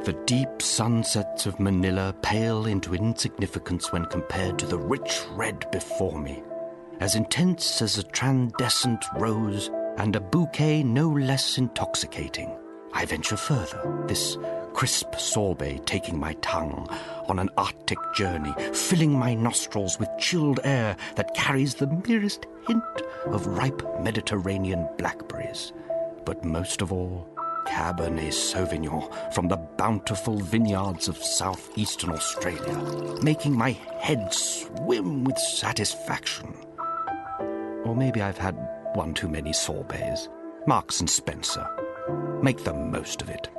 The deep sunsets of Manila pale into insignificance when compared to the rich red before me, as intense as a transcendent rose and a bouquet no less intoxicating. I venture further, this crisp sorbet taking my tongue on an Arctic journey, filling my nostrils with chilled air that carries the merest hint of ripe Mediterranean blackberries. But most of all, Cabernet Sauvignon from the bountiful vineyards of southeastern Australia, making my head swim with satisfaction. Or maybe I've had one too many sorbets. Marks and Spencer. Make the most of it.